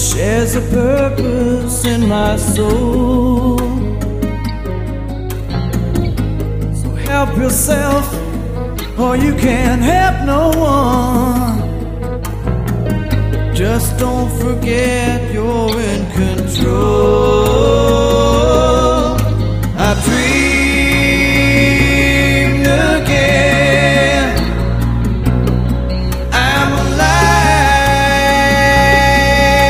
shares a purpose in my soul. So help yourself, or you can't help no one. Just don't forget